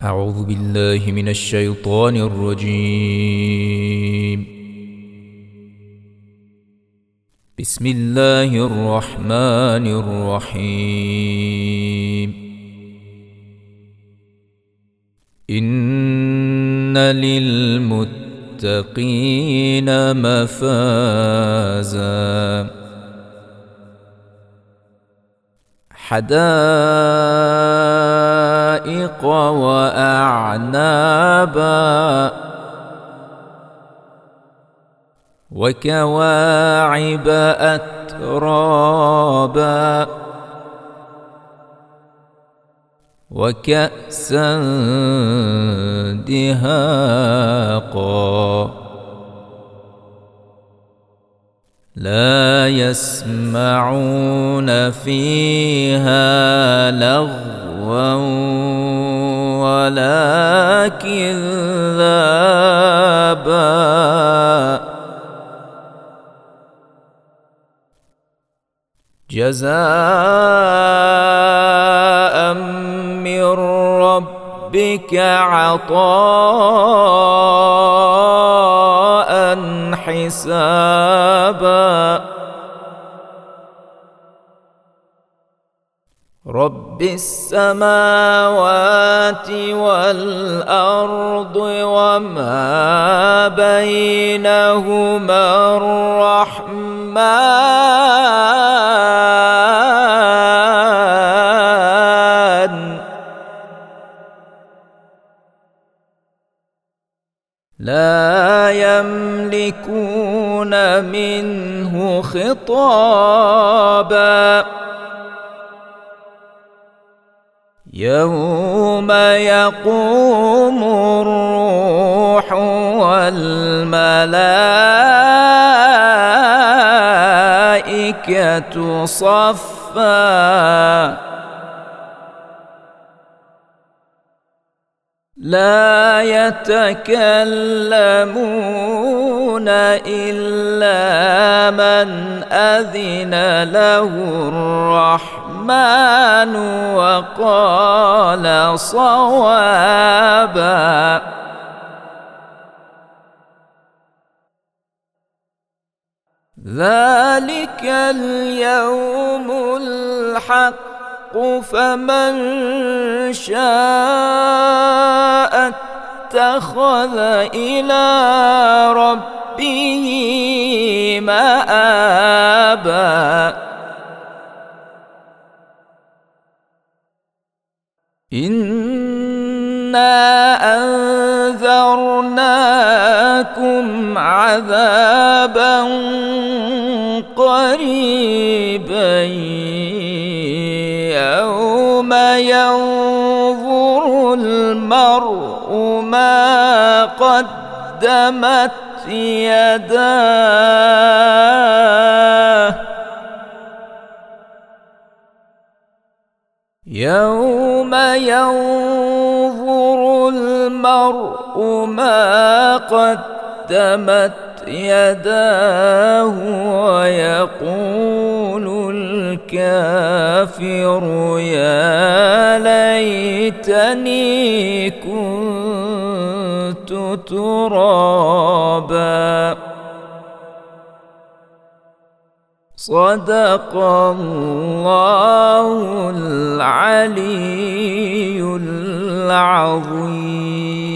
أعوذ بالله من الشيطان الرجيم. بسم الله الرحمن الرحيم. إن للمتقين مفازا حدائق وأعنابا وكواعب أترابا وكأسا دهاقا لا يسمعون فيها لغوا ولا كذابا جزاء من ربك عطاء حسابا رب السماوات والأرض وما بينهما الرحمن لا يملكون منه خطابا يوم يقوم الروح والملائكة صفا لا يتكلمون إلا من أذن له الرحمن وقال صوابا ذلك اليوم الحق فمن شاء اتخذ إلى ربه مآبا إنا أنذرناكم عذابا قريبا يوم ينظر المرء ما قدمت يداه يوم ينظر المرء ما قدمت يداه ويقول الكافر يا ليتني كنت ترابا صدق الله العلي العظيم.